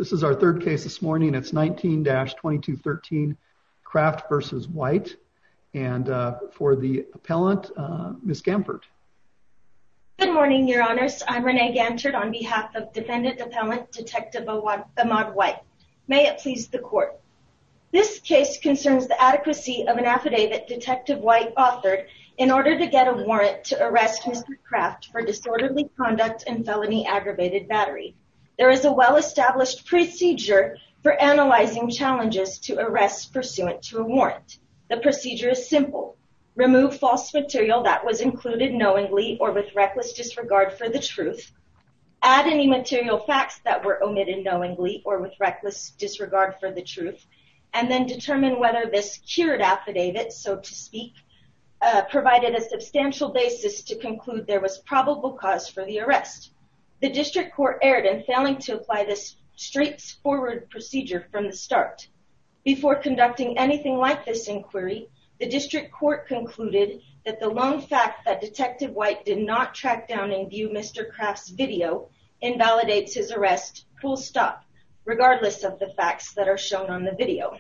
This is our third case this morning. It's 19-2213, Kraft v. White. And for the appellant, Ms. Gamford. Good morning, Your Honors. I'm Renee Gamford on behalf of Defendant Appellant Detective Ahmad White. May it please the Court. This case concerns the adequacy of an affidavit Detective White authored in order to get a warrant to arrest Mr. Kraft for disorderly conduct and felony aggravated battery. There is a well-established procedure for analyzing challenges to arrests pursuant to a warrant. The procedure is simple. Remove false material that was included knowingly or with reckless disregard for the truth. Add any material facts that were omitted knowingly or with reckless disregard for the truth. And then determine whether this cured affidavit, so to speak, provided a substantial basis to conclude there was probable cause for the arrest. The District Court erred in failing to apply this straightforward procedure from the start. Before conducting anything like this inquiry, the District Court concluded that the lone fact that Detective White did not track down and view Mr. Kraft's video invalidates his arrest, full stop, regardless of the facts that are shown on the video.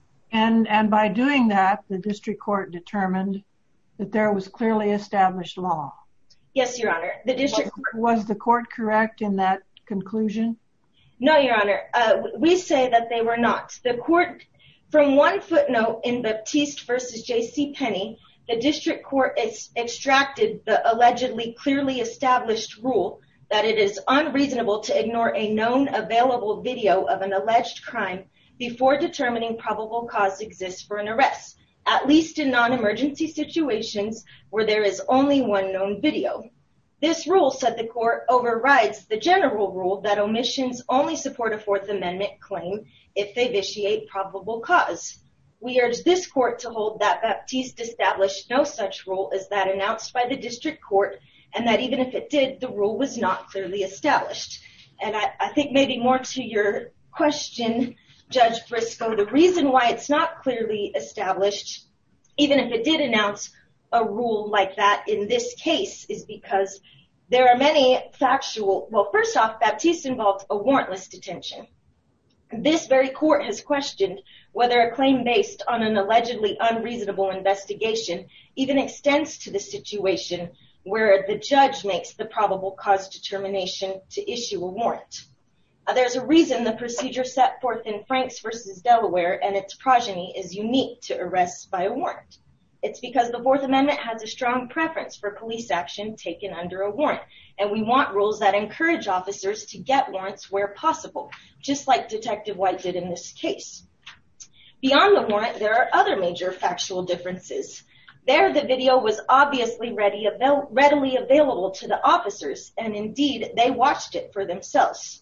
And by doing that, the District Court determined that there was clearly established law. Yes, Your Honor. Was the court correct in that conclusion? No, Your Honor. We say that they were not. The court, from one footnote in Baptiste versus J.C. Penney, the District Court extracted the allegedly clearly established rule that it is unreasonable to ignore a known available video of an alleged crime before determining probable cause exists for an arrest, at least in non-emergency situations where there is only one known video. This rule, said the court, overrides the general rule that omissions only support a Fourth Amendment claim if they vitiate probable cause. We urge this court to hold that Baptiste established no such rule as that announced by the District Court, and that even if it did, the rule was not clearly established. And I think maybe more to your question, Judge Briscoe, the reason why it's not clearly established, even if it did announce a rule like that in this case, is because there are many factual, well, first off, Baptiste involved a warrantless detention. This very court has questioned whether a claim based on an allegedly unreasonable investigation even extends to the situation where the judge makes the probable cause determination to issue a warrant. There's a reason the procedure set forth in Franks versus Delaware and its progeny is unique to arrests by a warrant. It's because the Fourth Amendment has a strong preference for police action taken under a warrant, and we want rules that encourage officers to get warrants where possible, just like Detective White did in this case. Beyond the warrant, there are other major factual differences. There, the video was obviously readily available to the officers, and indeed, they watched it for themselves.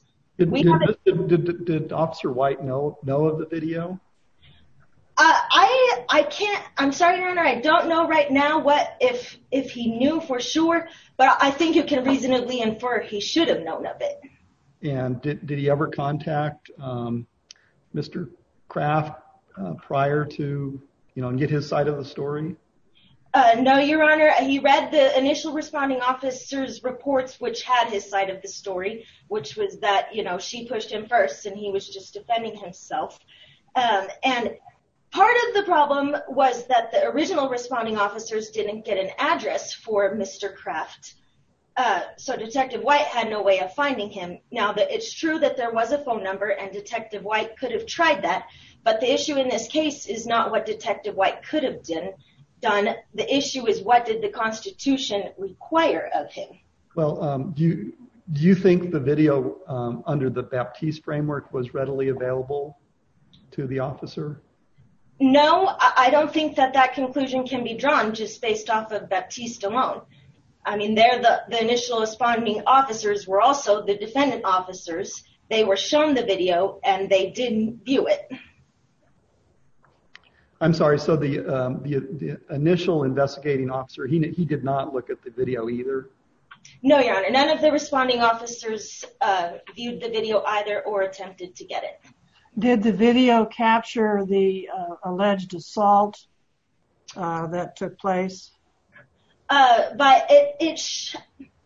Did Officer White know of the video? I can't, I'm sorry, Your Honor, I don't know right now if he knew for sure, but I think you can reasonably infer he should have known of it. And did he ever contact Mr. Kraft prior to, and get his side of the story? No, Your Honor. He read the initial responding officer's reports, which had his side of the story, which was that, she pushed him first and he was just defending himself. And part of the problem was that the original responding officers didn't get an address for Mr. Kraft. So Detective White had no way of finding him. Now, it's true that there was a phone number and Detective White could have tried that, but the issue in this case is not what Detective White could have done. The issue is what did the Constitution require of him? Well, do you think the video under the Baptiste framework was readily available to the officer? No, I don't think that conclusion can be drawn just based off of Baptiste alone. I mean, the initial responding officers were also the defendant officers. They were shown the video and they didn't view it. I'm sorry, so the initial investigating officer, he did not look at the video either? No, Your Honor. None of the responding officers viewed the video either or attempted to get it. Did the video capture the alleged assault that took place? But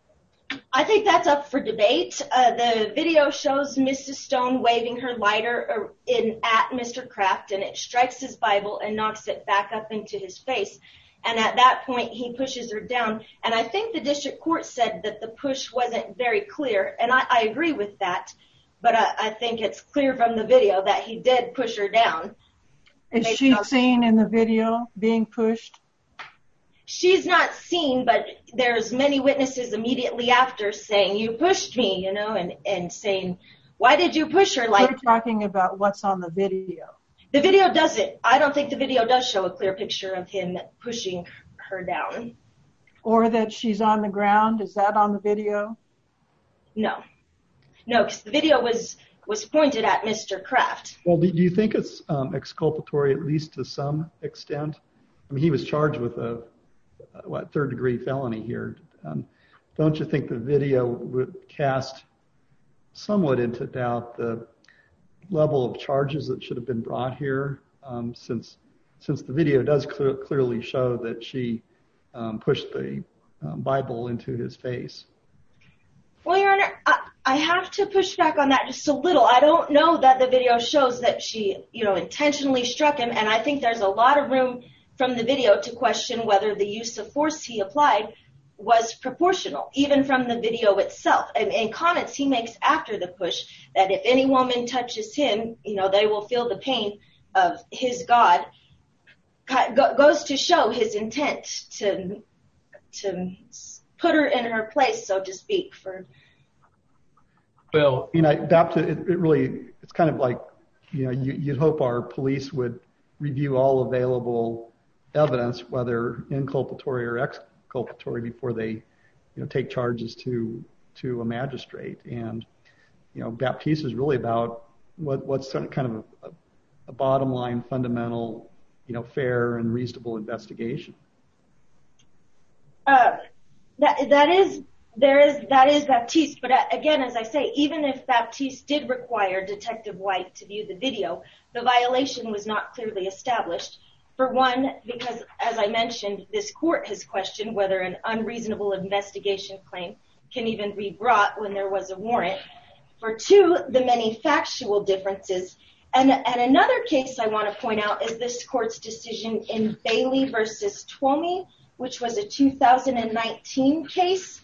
I think that's up for debate. The video shows Mrs. Stone waving her lighter at Mr. Kraft, and it strikes his Bible and knocks it back up into his face. And at that point, he pushes her down. And I think the district court said that the push wasn't very clear, and I agree with that. But I think it's clear from the video that he did push her down. Is she seen in the video being pushed? She's not seen, but there's many witnesses immediately after saying, "You pushed me," and saying, "Why did you push her?" We're talking about what's on the video. The video doesn't. I don't think the video does show a clear picture of him pushing her down. Or that she's on the ground. Is that on the video? No, because the video was pointed at Mr. Kraft. Well, do you think it's exculpatory, at least to some extent? I mean, he was charged with a third-degree felony here. Don't you think the video would cast somewhat into doubt the level of charges that should have been brought here, since the video does clearly show that she pushed the Bible into his face? Well, Your Honor, I have to push back on that just a little. I don't know that the video shows that she, intentionally struck him, and I think there's a lot of room from the video to question whether the use of force he applied was proportional, even from the video itself. And in comments he makes after the push, that if any woman touches him, they will feel the pain of his God, goes to show his intent to put her in her place, so to speak. It's kind of like, you'd hope our police would review all available evidence, whether inculpatory or exculpatory, before they, take charges to a magistrate. And, Baptiste is really about what's kind of a bottom line, fundamental, fair and reasonable investigation. That is Baptiste, but again, as I say, even if Baptiste did require Detective White to view the video, the violation was not clearly established. For one, because, as I mentioned, this court has questioned whether an unreasonable investigation claim can even be brought when there was a warrant. For two, the many factual differences. And another case I want to point out is this court's decision in Bailey versus Twomey, which was a 2019 case.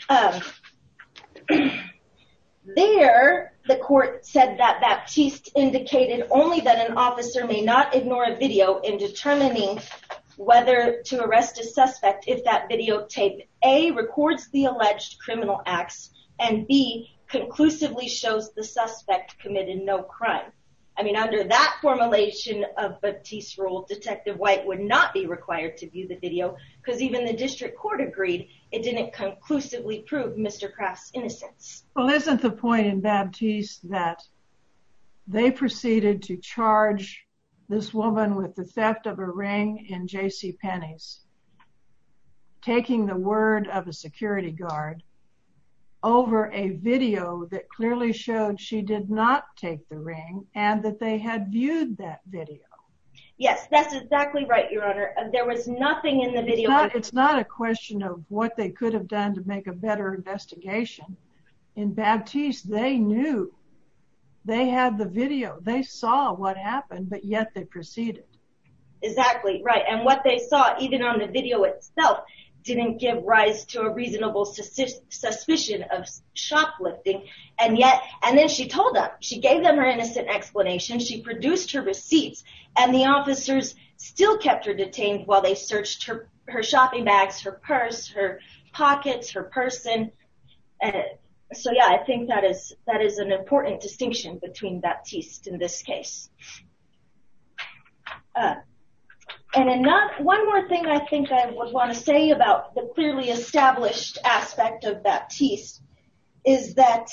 There, the court said that Baptiste indicated only that an officer may not ignore a video in determining whether to arrest a suspect if that videotape A, records the alleged criminal acts, and B, conclusively shows the suspect committed no crime. I mean, under that formulation of Baptiste's rule, Detective White would not be required to view the video, because even the district court agreed it didn't conclusively prove Mr. Kraft's innocence. Well, isn't the point in Baptiste that they proceeded to charge this woman with the theft of a ring in JCPenney's, taking the word of a security guard over a video that clearly showed she did not take the ring and that they had viewed that video? Yes, that's exactly right, Your Honor. There was nothing in the video. It's not a question of what they could have done to make a better investigation. In Baptiste, they knew. They had the video. They saw what happened, but yet they proceeded. Exactly, right. And what they saw, even on the video itself, didn't give rise to a reasonable suspicion of shoplifting. And then she told them, she gave them her innocent explanation, she produced her receipts, and the officers still kept her detained while they searched her shopping bags, her purse, her pockets, her person. So yeah, I think that is an important distinction between Baptiste in this case. And one more thing I think I would want to say about the clearly established aspect of Baptiste is that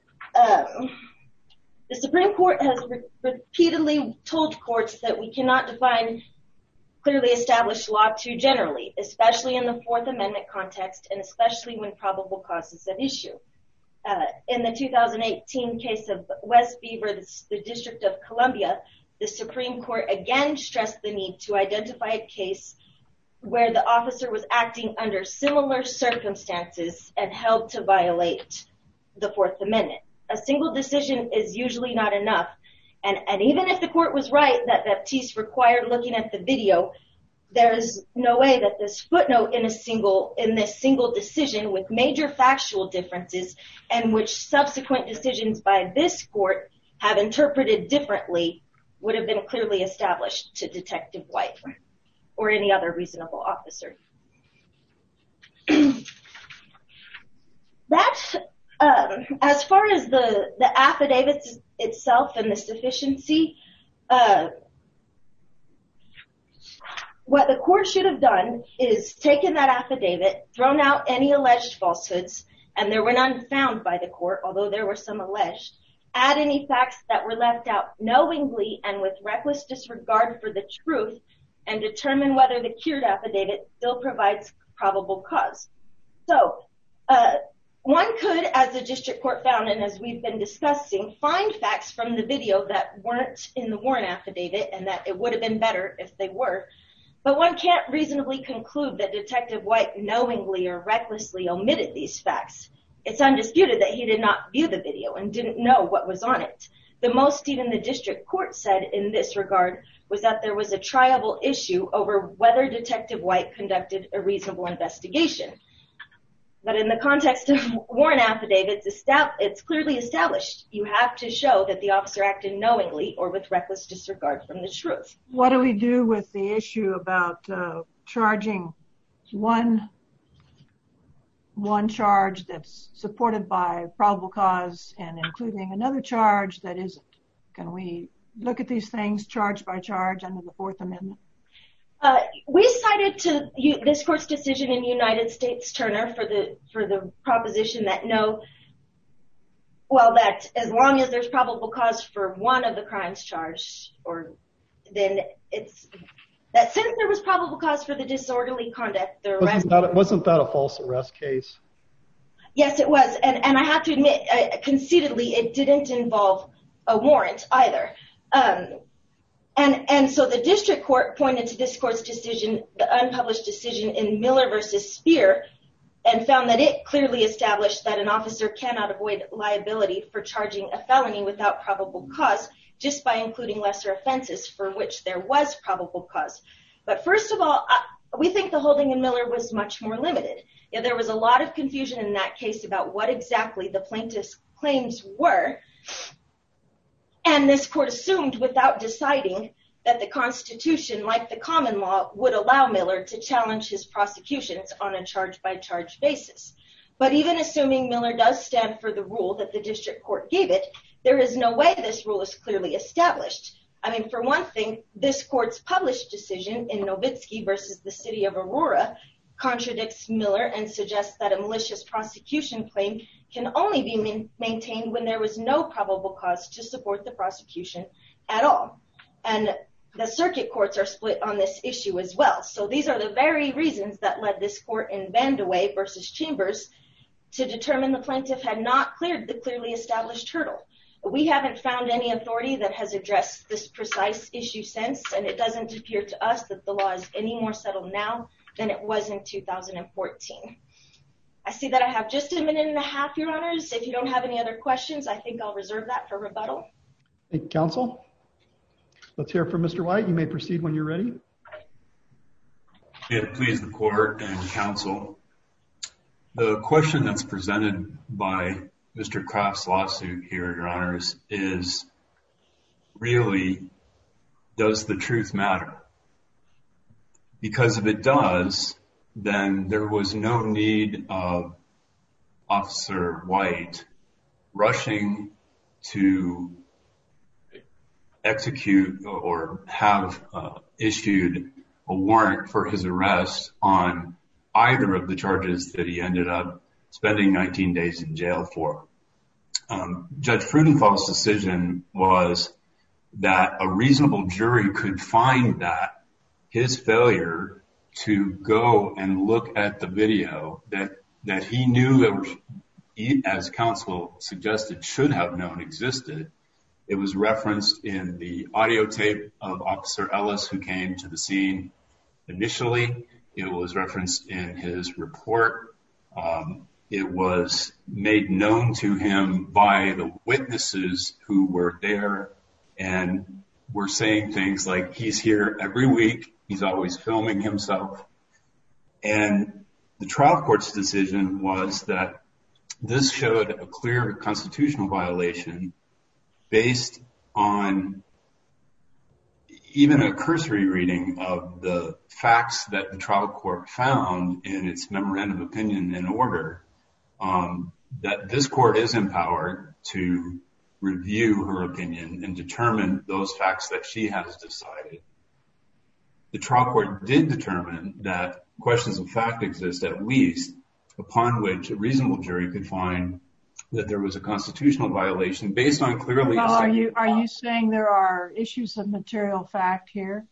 the Supreme Court has repeatedly told courts that we cannot define clearly established law too generally, especially in the Fourth Amendment context and especially when probable cause is at issue. In the 2018 case of Westby versus the District of Columbia, the Supreme Court again stressed the need to identify a case where the officer was acting under similar circumstances and held to violate the Fourth Amendment. A single decision is usually not enough. And even if the court was right that Baptiste required looking at the video, there's no way that this footnote in this single decision with major factual differences and which subsequent decisions by this court have interpreted differently would have been clearly established to Detective White or any other reasonable officer. As far as the affidavits itself and the sufficiency, what the court should have done is taken that affidavit, thrown out any alleged falsehoods, and there were none found by the court, although there were some alleged, add any facts that were left out knowingly and with reckless disregard for the truth, and determine whether the cured affidavit still provides probable cause. So, one could, as the district court found and as we've been discussing, find facts from the video that weren't in the warrant affidavit and that it would have been better if they were. But one can't reasonably conclude that Detective White knowingly or recklessly omitted these facts. It's undisputed that he did not view the video and didn't know what was on it. The most even the district court said in this regard was that there was a triable issue over whether Detective White conducted a reasonable investigation. But in the context of warrant affidavits, it's clearly established. You have to show that the officer acted knowingly or with reckless disregard from the truth. What do we do with the issue about charging one charge that's supported by probable cause and including another charge that isn't? Can we look at these things charge by charge under the Fourth Amendment? We cited to this court's decision in United States Turner for the proposition that that as long as there's probable cause for one of the crimes charged, then it's that since there was probable cause for the disorderly conduct, the arrest. Wasn't that a false arrest case? Yes, it was, and I have to admit, conceitedly, it didn't involve a warrant either. And so the district court pointed to this court's decision, the unpublished decision in Miller versus Speer, and found that it clearly established that an officer cannot avoid liability for charging a felony without probable cause just by including lesser offenses for which there was probable cause. But first of all, we think the holding in Miller was much more limited. There was a lot of confusion in that case about what exactly the plaintiff's claims were. And this court assumed without deciding that the Constitution, like the common law, would allow Miller to challenge his prosecutions on a charge-by-charge basis. But even assuming Miller does stand for the rule that the district court gave it, there is no way this rule is clearly established. I mean, for one thing, this court's published decision in Nowitzki versus the city of Aurora contradicts Miller and suggests that a malicious prosecution claim can only be maintained when there was no probable cause to support the prosecution at all. And the circuit courts are split on this issue as well. So these are the very reasons that led this court in Vandewey versus Chambers to determine the plaintiff had not cleared the clearly established hurdle. We haven't found any authority that has addressed this precise issue since, and it doesn't appear to us that the law is any more settled now than it was in 2014. I see that I have just a minute and a half, Your Honors. If you don't have any other questions, I think I'll reserve that for rebuttal. Thank you, counsel. Let's hear from Mr. White. You may proceed when you're ready. Yeah, please, the court and counsel. The question that's presented by Mr. Kraft's lawsuit here, Your Honors, is really, does the truth matter? Because if it does, then there was no need of Officer White rushing to execute or have issued a warrant for his arrest on either of the charges that he ended up spending 19 days in jail for. Judge Freudenthal's decision was that a reasonable jury could find that his failure to go and look at the video that he knew that, as counsel suggested, should have known existed. It was referenced in the audio tape of Officer Ellis, who came to the scene initially. It was referenced in his report. It was made known to him by the witnesses who were there and were saying things like, he's here every week, he's always filming himself. And the trial court's decision was that this showed a clear constitutional violation based on even a cursory reading of the facts that the trial court found in its memorandum of opinion and order, that this court is empowered to review her opinion and determine those facts that she has decided. The trial court did determine that questions of fact exist at least upon which a reasonable jury could find that there was a constitutional violation based on clearly. Well, are you saying there are issues of material fact here?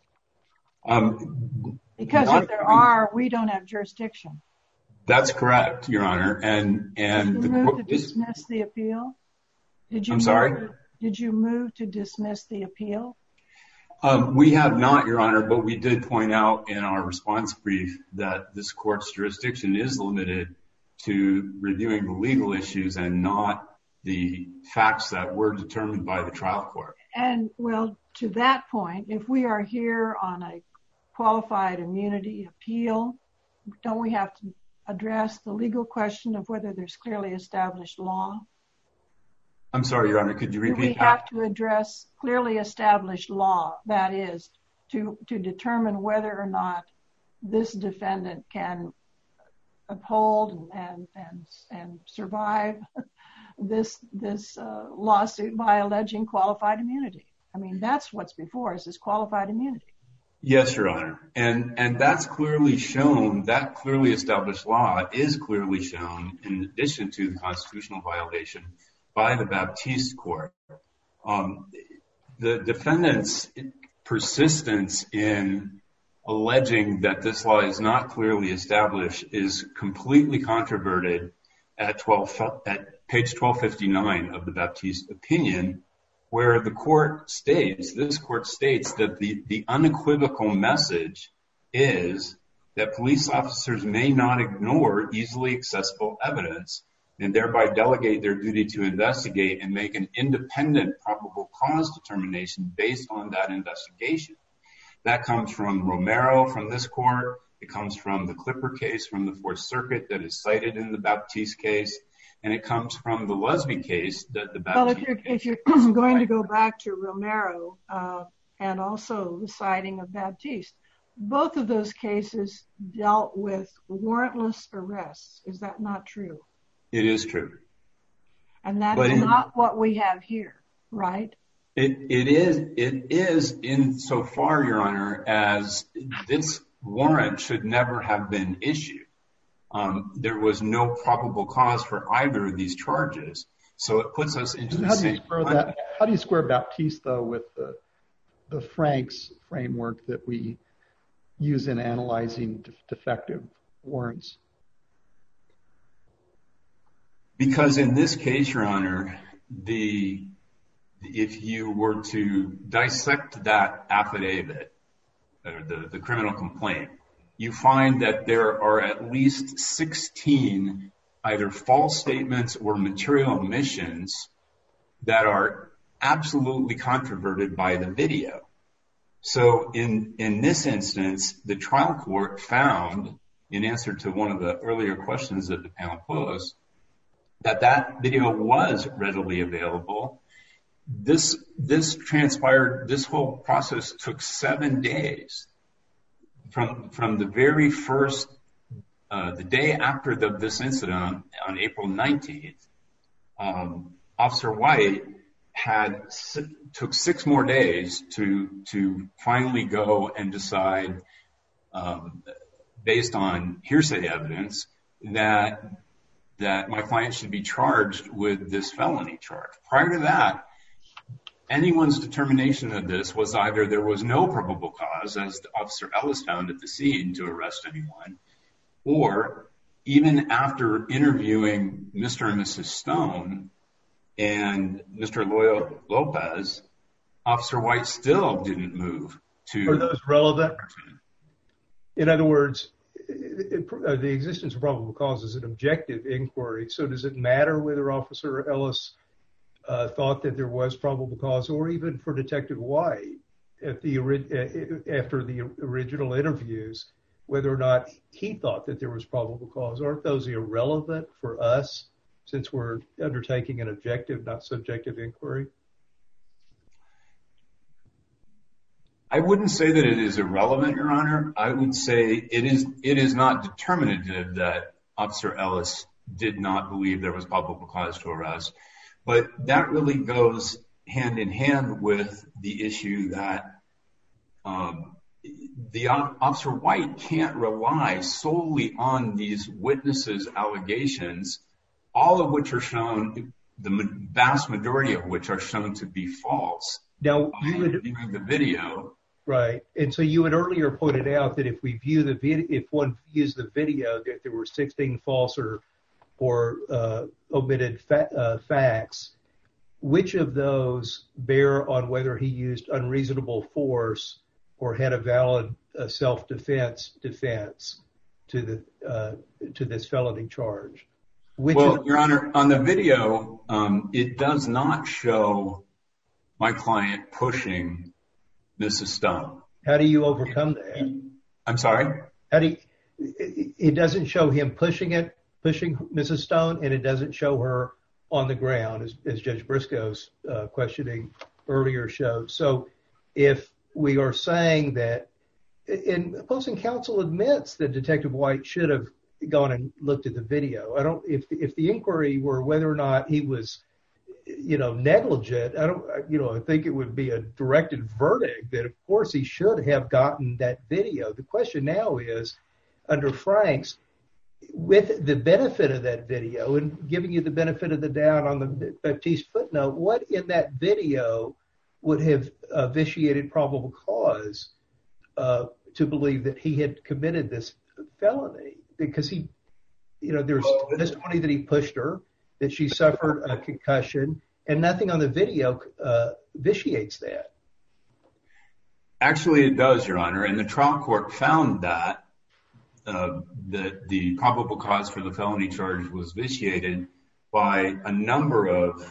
Because if there are, we don't have jurisdiction. That's correct, Your Honor. And did you move to dismiss the appeal? I'm sorry? Did you move to dismiss the appeal? We have not, Your Honor, but we did point out in our response brief that this court's jurisdiction is limited to reviewing the legal issues and not the facts that were determined by the trial court. And, well, to that point, if we are here on a qualified immunity appeal, don't we have to address the legal question of whether there's clearly established law? I'm sorry, Your Honor, could you repeat that? We have to address clearly established law, that is, to determine whether or not this defendant can uphold and survive this lawsuit by alleging qualified immunity. I mean, that's what's before us, is qualified immunity. Yes, Your Honor. And that's clearly shown, that clearly established law is clearly shown in addition to the constitutional violation by the Baptiste Court. The defendant's persistence in alleging that this law is not clearly established is completely controverted at page 1259 of the Baptiste opinion, where this court states that the unequivocal message is that police officers may not ignore easily accessible evidence and thereby delegate their duty to investigate and make an independent probable cause determination based on that investigation. That comes from Romero from this court. It comes from the Clipper case from the Fourth Circuit that is cited in the Baptiste case. And it comes from the Lesby case that the Baptiste case. Well, if you're going to go back to Romero and also the citing of Baptiste, both of those cases dealt with warrantless arrests. Is that not true? It is true. And that is not what we have here, right? It is insofar, Your Honor, as this warrant should never have been issued. There was no probable cause for either of these charges. So it puts us into the same. How do you square Baptiste, though, with the Franks framework that we use in analyzing defective warrants? Because in this case, Your Honor, if you were to dissect that affidavit, or the criminal complaint, you find that there are at least 16 either false statements or material omissions that are absolutely controverted by the video. So in this instance, the trial court found, in answer to one of the earlier questions that the panel posed, that video was readily available. This transpired, this whole process took 7 days. From the very first, the day after this incident on April 19th, Officer White took 6 more days to finally go and decide, based on hearsay evidence, that my client should be charged with this felony charge. Prior to that, anyone's determination of this was either there was no probable cause, as Officer Ellis found at the scene, to arrest anyone, or even after interviewing Mr. and Mrs. Stone and Mr. Loyo Lopez, Officer White still didn't move to. Are those relevant? In other words, the existence of probable cause is an objective inquiry. So does it matter whether Officer Ellis thought that there was probable cause, or even for Detective White after the original interviews, whether or not he thought that there was probable cause? Aren't those irrelevant for us since we're undertaking an objective, not subjective inquiry? I wouldn't say that it is irrelevant, Your Honor. I would say it is not determinative that Officer Ellis did not believe there was probable cause to arrest. But that really goes hand in hand with the issue that the Officer White can't rely solely on these witnesses' allegations, all of which are shown, the vast majority of which are shown to be false. Now, viewing the video. Right. And so you had earlier pointed out that if one views the video, that there were 16 false or omitted facts. Which of those bear on whether he used unreasonable force or had a valid self-defense to this felony charge? Your Honor, on the video, it does not show my client pushing Mrs. Stone. How do you overcome that? I'm sorry? It doesn't show him pushing Mrs. Stone, and it doesn't show her on the ground, as Judge Briscoe's questioning earlier showed. So if we are saying that, and opposing counsel admits that Detective White should have gone and looked at the video. If the inquiry were whether or not he was, negligent, I think it would be a directed verdict that, of course, he should have gotten that video. The question now is, under Franks, with the benefit of that video and giving you the benefit of the doubt on the Baptiste footnote, what in that video would have vitiated probable cause to believe that he had committed this felony? Because there's testimony that he pushed her, that she suffered a concussion, and nothing on the video vitiates that. Actually, it does, Your Honor, and the trial court found that the probable cause for the felony charge was vitiated by a number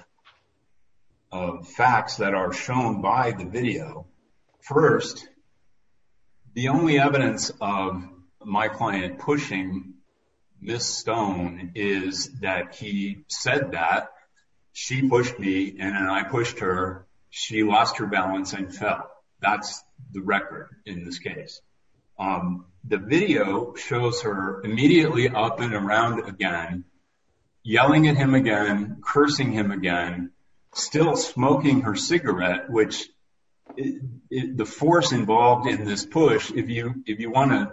of facts that are shown by the video. First, the only evidence of my client pushing Miss Stone is that he said that she pushed me and then I pushed her. She lost her balance and fell. That's the record in this case. The video shows her immediately up and around again, yelling at him again, cursing him again, still smoking her cigarette, which the force involved in this push, if you want to,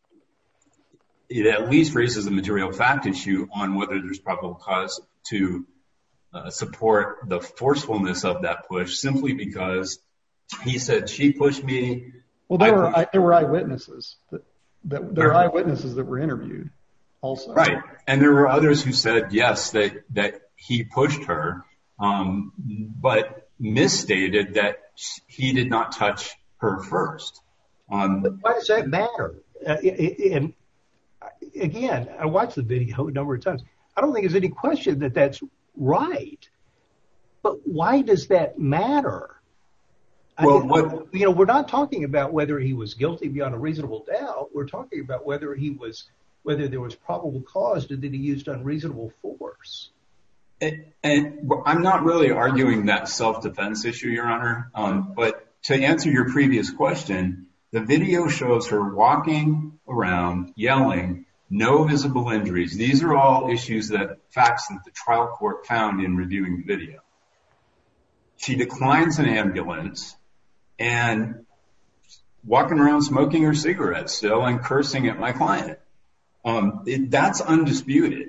it at least raises the material fact issue on whether there's probable cause to support the forcefulness of that push, simply because he said she pushed me. Well, there were eyewitnesses. There are eyewitnesses that were interviewed also. Right. And there were others who said, yes, that he pushed her, but misstated that he did not touch her first. But why does that matter? And again, I watched the video a number of times. I don't think there's any question that that's right. But why does that matter? Well, we're not talking about whether he was guilty beyond a reasonable doubt. We're talking about whether there was probable cause that he used unreasonable force. And I'm not really arguing that self-defense issue, Your Honor. But to answer your previous question, the video shows her walking around, yelling, no visible injuries. These are all facts that the trial court found in reviewing the video. She declines an ambulance and walking around smoking her cigarette still and cursing at my client. That's undisputed.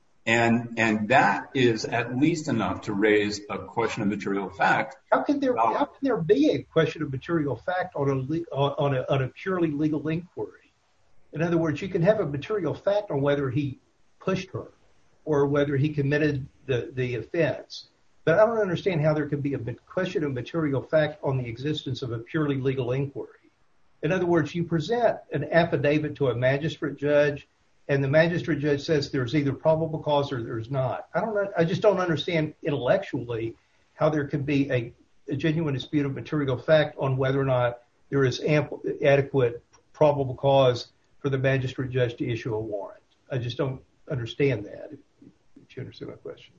And that is at least enough to raise a question of material fact. How can there be a question of material fact on a purely legal inquiry? In other words, you can have a material fact on whether he pushed her or whether he committed the offense. But I don't understand how there could be a question of material fact on the existence of a purely legal inquiry. In other words, you present an affidavit to a magistrate judge, and the magistrate judge says there's either probable cause or there's not. I just don't understand intellectually how there could be a genuine dispute of material fact on whether or not there is adequate probable cause for the magistrate judge to issue a warrant. I just don't understand that, if you understand my question.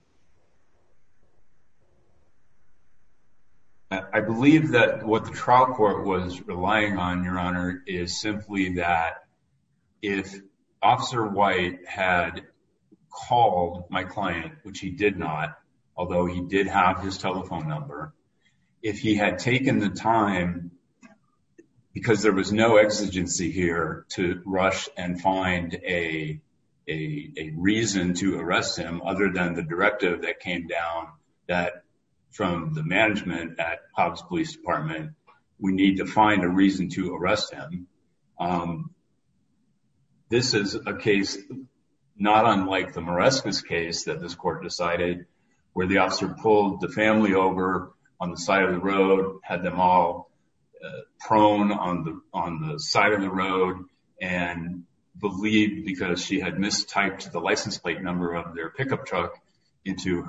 I believe that what the trial court was relying on, Your Honor, is simply that if Officer White had called my client, which he did not, although he did have his telephone number, if he had taken the time, because there was no exigency here, to rush and find a reason to arrest him other than the directive that came down that from the management at Hobbs Police Department, we need to find a reason to arrest him. This is a case not unlike the Marescas case that this court decided, where the officer pulled the family over on the side of the road, had them all prone on the side of the road, and believed because she had mistyped the license plate number of their pickup truck into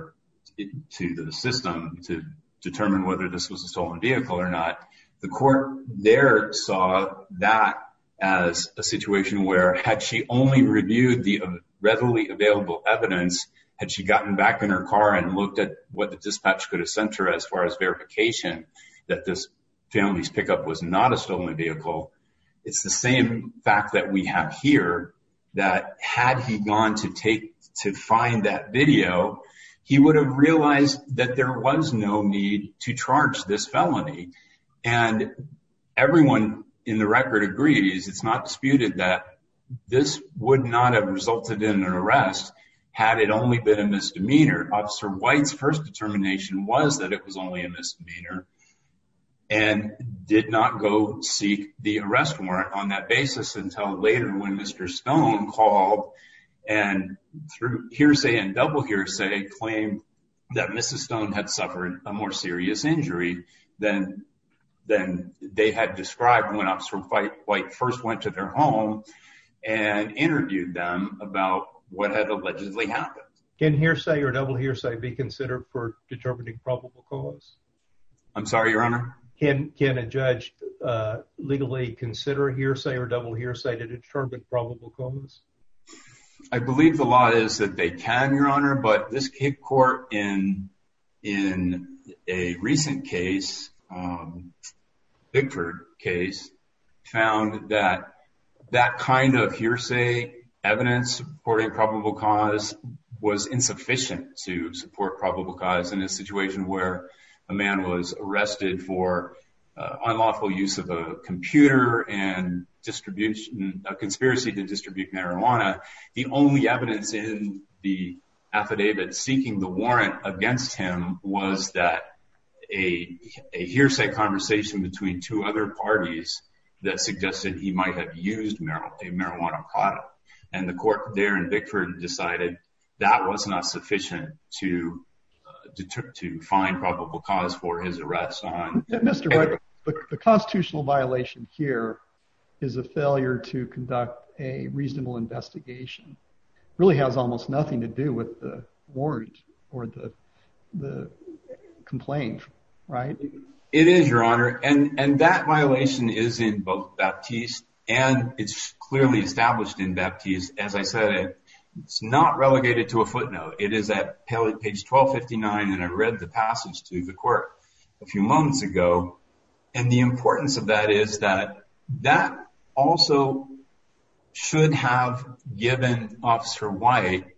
the system to determine whether this was a stolen vehicle or not. The court there saw that as a situation where, had she only reviewed the readily available evidence, had she gotten back in her car and looked at what the dispatch could have sent her as far as verification that this family's pickup was not a stolen vehicle, it's the same fact that we have here, that had he gone to find that video, he would have realized that there was no need to charge this felony. And everyone in the record agrees, it's not disputed, that this would not have resulted in an arrest had it only been a misdemeanor. Officer White's first determination was that it was only a misdemeanor and did not go seek the arrest warrant on that basis until later, when Mr. Stone called and, through hearsay and double hearsay, claimed that Mrs. Stone had suffered a more serious injury than they had described when Officer White first went to their home and interviewed them about what had allegedly happened. Can hearsay or double hearsay be considered for determining probable cause? I'm sorry, Your Honor? Can a judge legally consider hearsay or double hearsay to determine probable cause? I believe the law is that they can, Your Honor, but this court in a recent case, Bickford case, found that that kind of hearsay evidence supporting probable cause was insufficient to support probable cause in a situation where a man was arrested for unlawful use of a computer and a conspiracy to distribute marijuana. The only evidence in the affidavit seeking the warrant against him was that a hearsay conversation between two other parties that suggested he might have used a marijuana product. And the court there in Bickford decided that was not sufficient to find probable cause for his arrest. Mr. White, the constitutional violation here is a failure to conduct a reasonable investigation. It really has almost nothing to do with the warrant or the complaint, right? It is, Your Honor, and that violation is in both Baptiste and it's clearly established in Baptiste. As I said, it's not relegated to a footnote. It is at page 1259, and I read the passage to the court a few moments ago. And the importance of that is that also should have given Officer White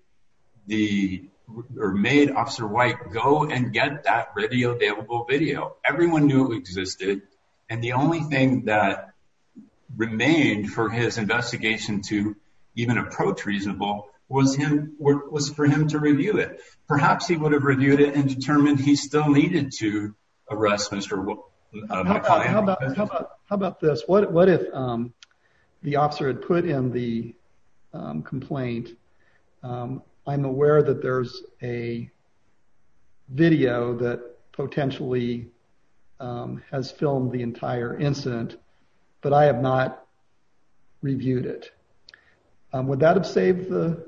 made Officer White go and get that readily available video. Everyone knew it existed, and the only thing that remained for his investigation to even approach reasonable was for him to review it. Perhaps he would have reviewed it and determined he still needed to arrest Mr. How about this? What if the officer had put in the complaint, I'm aware that there's a video that potentially has filmed the entire incident. but I have not reviewed it. Would that have saved the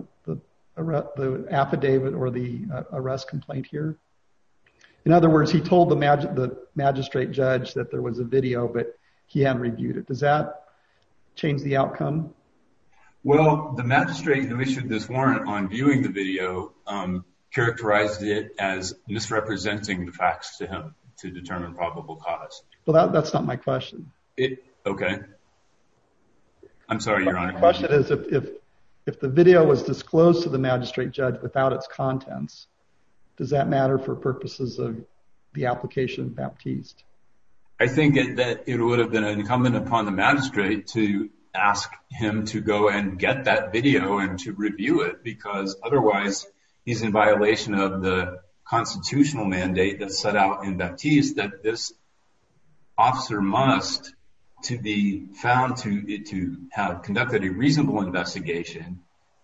affidavit or the arrest complaint here? In other words, he told the magistrate judge that there was a video, but he hadn't reviewed it. Does that change the outcome? Well, the magistrate who issued this warrant on viewing the video characterized it as misrepresenting the facts to him to determine probable cause. Well, that's not my question. Okay. I'm sorry, Your Honor. My question is if the video was disclosed to the magistrate judge without its contents, does that matter for purposes of the application of Baptiste? I think that it would have been incumbent upon the magistrate to ask him to go and get that video and to review it, because otherwise he's in violation of the constitutional mandate that's set out in Baptiste that this officer must, to be found to have conducted a reasonable investigate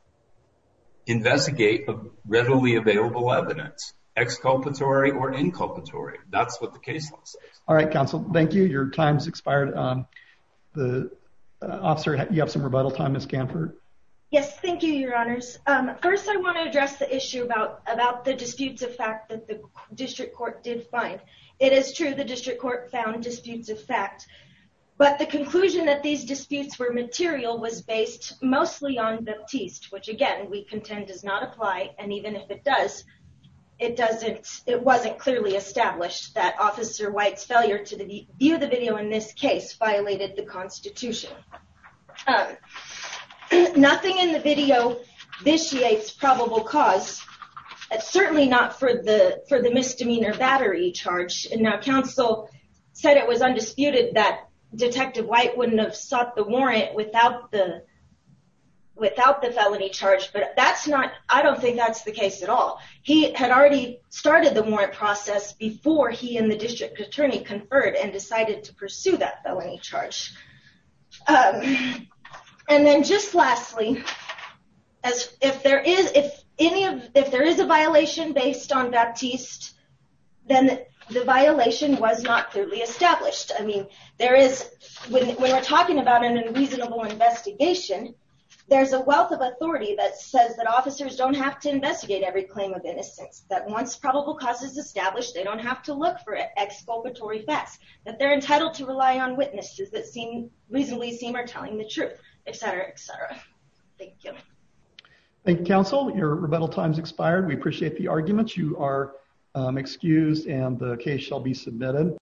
readily available evidence, exculpatory or inculpatory. That's what the case law says. All right, counsel. Thank you. Your time's expired. The officer, you have some rebuttal time, Ms. Canford. Yes, thank you, Your Honors. First, I want to address the issue about the disputes of fact that the district court did find. It is true the district court found disputes of fact, but the conclusion that these disputes were material was based mostly on Baptiste, which again we contend does not apply, and even if it does, it wasn't clearly established that Officer White's failure to view the video in this case violated the Constitution. Nothing in the video vitiates probable cause. It's certainly not for the misdemeanor battery charge. And now counsel said it was undisputed that Detective White wouldn't have sought the warrant without the felony charge, but I don't think that's the case at all. He had already started the warrant process before he and the district attorney conferred and decided to pursue that felony charge. And then just lastly, if there is a violation based on Baptiste, then the violation was not clearly established. I mean, when we're talking about an unreasonable investigation, there's a wealth of authority that says that officers don't have to investigate every claim of innocence, that once probable cause is established, they don't have to look for exculpatory facts, that they're entitled to rely on witnesses that reasonably are telling the truth, et cetera, et cetera. Thank you. Thank you, counsel. Your rebuttal time's expired. We appreciate the arguments. You are excused and the case shall be submitted.